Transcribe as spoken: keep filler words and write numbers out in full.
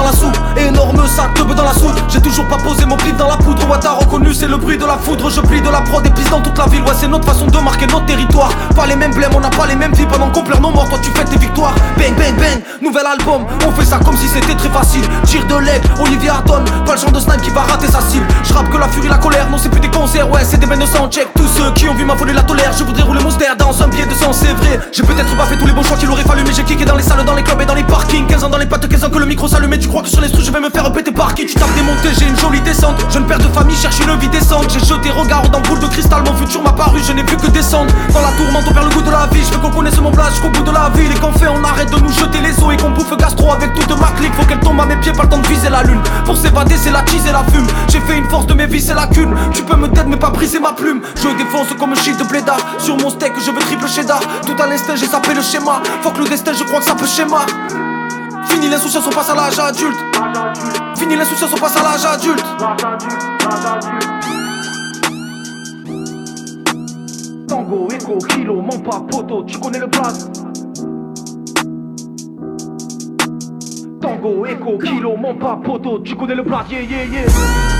la soupe. Énorme sac de bœuf dans la soude. J'ai toujours pas posé mon clip dans la poudre. Ouais t'as reconnu c'est le bruit de la foudre. Je plie de la prod et pisse dans toute la ville. Ouais c'est notre façon de marquer notre territoire. Pas les mêmes blèmes, on n'a pas les mêmes vies. Pendant qu'on pleure nos morts, toi tu fêtes tes victoires. Bang bang bang, nouvel album. On fait ça comme si c'était très facile. Tire de l'aigle, Olivier Ardon. Pas le genre de snipe qui va rater sa cible. J'rappe que la furie, la colère, non c'est plus des concerts. Ouais c'est des bennes de sang, check. Tous ceux qui ont vu ma folie la tolère. Je voudrais rouler mon ster dans un billet de sang, c'est vrai. J'ai peut-être pas fait tous les bons choix qu'il aurait fallu. Mais j'ai kické dans les salles, dans les clubs et dans les parkings. Quinze ans dans les pattes, quinze ans que le micro s'allume. Et tu crois que sur les struts je vais me faire péter par qui? Tu tapes des montées, j'ai une jolie descente. Jeune père de famille, cherche une vie décente. J'ai jeté regard dans boule de cristal. Mon futur m'a paru, je n'ai vu que descendre. Dans la tourmente on perd le goût de la vie. Je veux qu'on connaisse mon place jusqu'au bout de la ville. Et qu'en fait on arrête de nous jeter les os. Et qu'on bouffe gastro avec toute ma clique. Faut qu'elle tombe à mes pieds, pas le temps de viser la lune. Pour s'évader c'est la tease et la fume. J'ai fait une force de mes vies, c'est la cune. Tu peux me tête mais pas briser ma plume. Je défonce comme un chiffre de blédard. Sur mon steak je veux triple cheddar. Tout à l'instinct j'ai sapé le schéma. Faut que le destin je crois que ça peut schéma. Fini l'insouciance on passe à l'âge adulte. Fini l'insouciance on passe à l'âge adulte. Tango, Echo, Kilo, mon pas poteau, tu connais le place. Tango, Echo, Kilo, mon pas poteau, tu connais le place, yeah yeah yeah.